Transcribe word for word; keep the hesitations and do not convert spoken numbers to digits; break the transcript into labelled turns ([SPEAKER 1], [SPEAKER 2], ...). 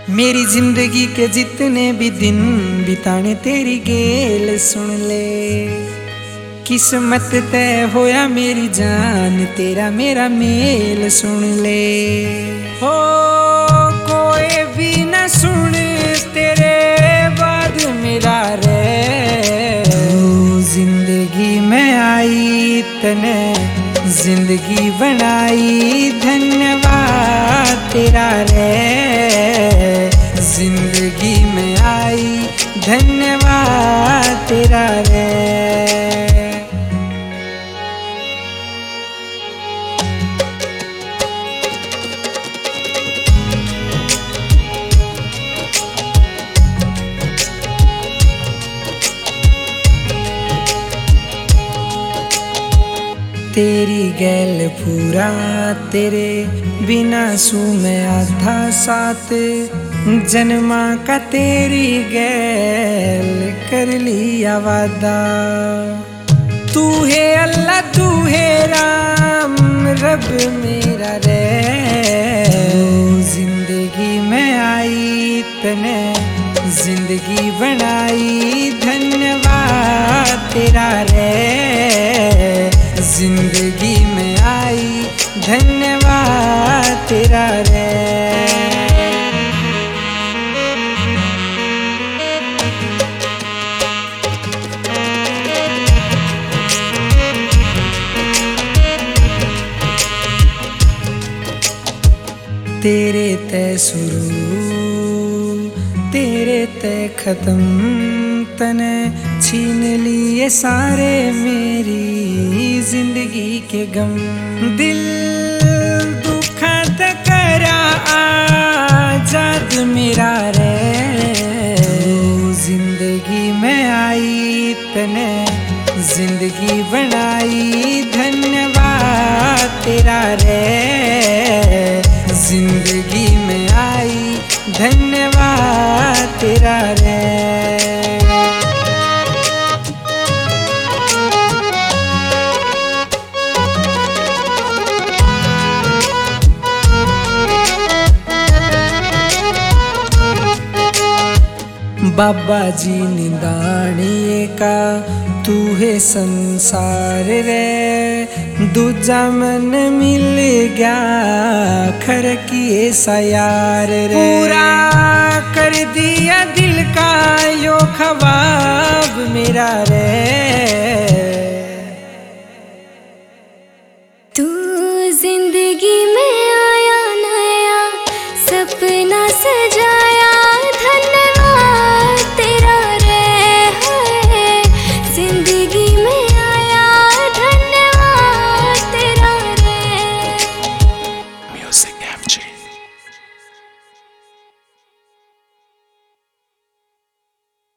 [SPEAKER 1] मेरी जिंदगी के जितने भी दिन बिताने तेरी गेल सुन ले। किस्मत तय होया मेरी जान, तेरा मेरा मेल सुन ले। हो कोई भी न सुन तेरे बाद मेरा रे। जिंदगी में आई तने जिंदगी बनाई, धन्यवाद तेरा रे। जिंदगी में आई धन्यवाद तेरा रे। तेरी गैल पूरा तेरे बिना सू मैं आधा साथ, जन्मा का तेरी गैल कर लिया वादा। तू है अल्लाह तू है राम रब मेरा रे। जिंदगी में आई तने जिंदगी बनाई, धन्यवाद तेरा रे। जिंदगी में आई धन्यवाद तेरा रे। तेरे तय शुरू तेरे तय खत्म, तने छीन लिए सारे मेरी जिंदगी के गम। दिल दुखद करा आजाद मेरा रे। जिंदगी में आई तने जिंदगी बनाई, धन्यवाद तेरा रे। जिंदगी में आई धन्यवाद तेरा रे। बाबा जी निदानिए का तू है संसार रे। दूजा मन मिल गया खर किए सा यार रे। पूरा कर दिया दिल का यो ख्वाब मेरा रे।